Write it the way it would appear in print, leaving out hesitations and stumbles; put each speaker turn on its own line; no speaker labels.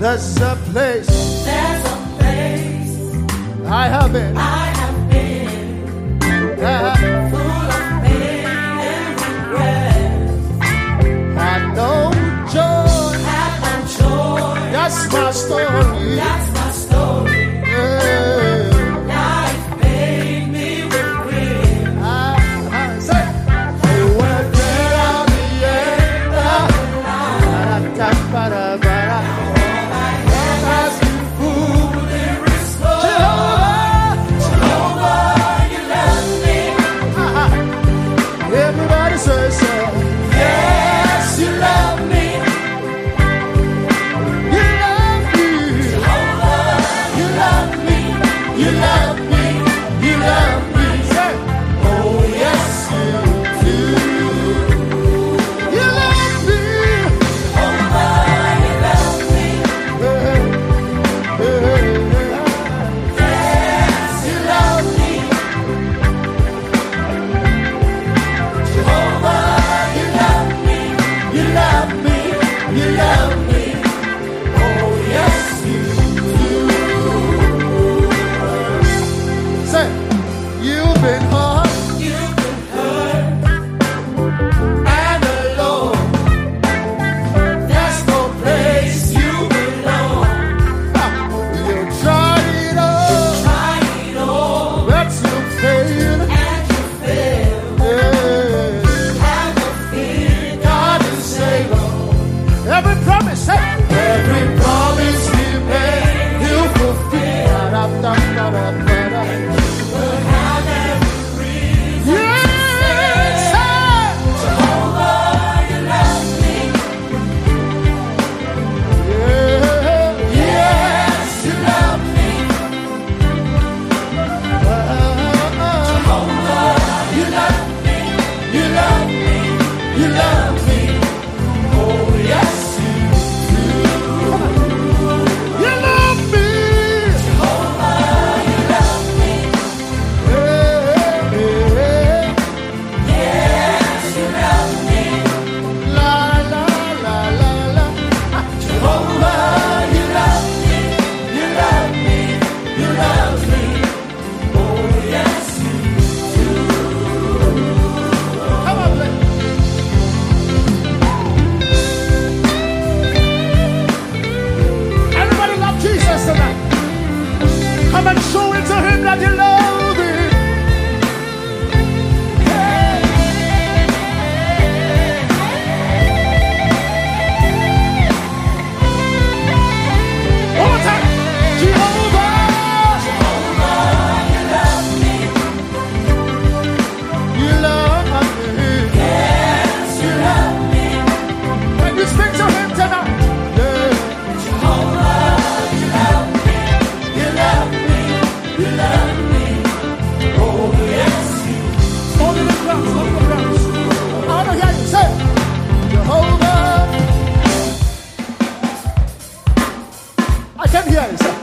There's a place I have been.
Full of pain and regret.
Had no joy. That's my story.
That's my story.
Yeah.
Life made me regret.
Say, you went there on the end of the line. Ba-da-da-ba-da-ba-da.
All I have has been food and restored. Jehovah, you love me.
Everybody say so.
Yes, you love me.
You love me.
Jehovah, you love me.
You love me. You love me. Say, oh yes you do. You love me.
Jehovah, you love me. Yes, you love me. Jehovah, you love me.
You love me. You love me. Oh yes you do. Say, you've been hard
You've been hurt
and alone.
There's no place you belong.
You tried it all,
Try it all
but you failed.
and you fail.
Yeah.
Have no fear, God is able.
Every promise, hey. Every promise He made, He fulfill. Da-da-da-da-da-da.
Will have every reason.
Yes,
Jehovah, you love me.
yeah.
Yes, you love me. Jehovah, you love me.
You love me, you love me. Oh yes, you do. You love me.
Jehovah, you love me. Yes, you love me.
La la la la la.
Jehovah, you love me. You love me. You love me. Oh yes, you
Come on, play. Everybody love Jesus tonight. Come and show it to Him that you love Him. One more time. Jehovah,
you love me.
you love me.
Yes, you love me.
Can you speak to Him tonight? Yeah.
Jehovah, you love me. You love me. You love me. Oh yes, you.
Hold it in drums, hold the drums. I want to hear you say, Jehovah. I can hear you say,